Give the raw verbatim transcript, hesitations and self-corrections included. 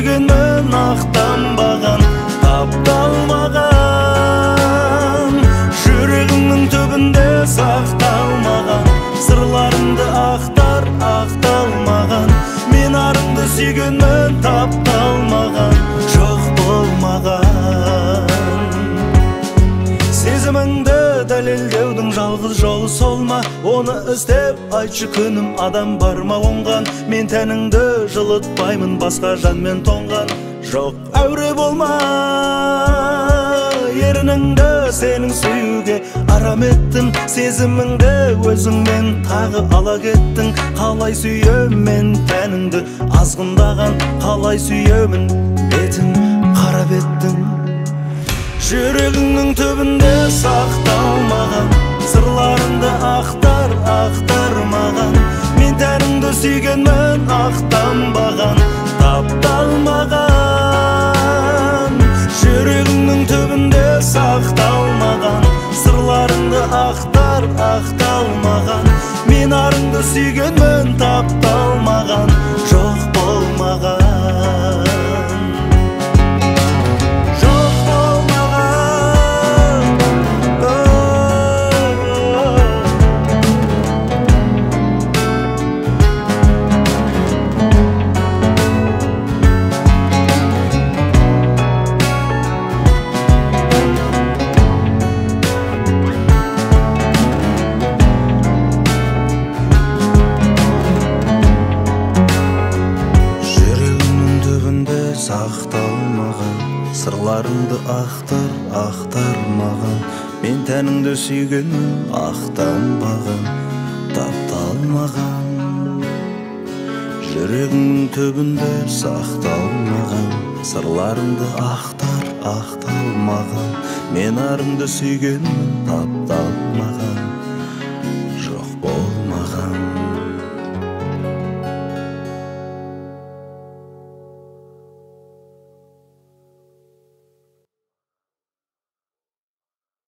сүйгенмін ақтанбаған, тапталмаған. Жүрегімнің түбінде сақталмаған, сырларымды ақтар, ақталмаған. Мен арыңды сүйгенмін, тапталмаған, жоқ болмаған. Сезіміңді дәлелдеудің жалғыз жолы сол ма? Оны іздеп айтшы күнім, адам бар ма оңған? Мен тәніңді жылытпаймын, басқа жанмен тоңған. Жоқ, әуре болма, ерініңді сенің сүюге арам еттім. Сезіміңді өзіңмен тағы ала кеттің. Қалай сүйем мен тәніңді азғындаған, қалай сүйемін бетін қара беттің. Жүрегіңнің түбінде сақталмаған, сырларыңды ақтар, ақтармаған. Мен тәніңді сүйгенмін, ақтанбаған, тапталмаған. Жүрегіңнің түбінде сақталмаған, сырларыңды ақтар, ақталмаған. Мен арыңды сүйгенмін, тапталмаған, жоқ болмаған. Сақталмаған, сырларыңды ақтар, ақтармаған. Мен тәніңді сүйгенмін, ақтанбаған, тапталмаған. Жүрегіңнің түбінде сақталмаған, сырларыңды ақтар, ақталмаған. Мен арыңды сүйгенмін, тапталмаған.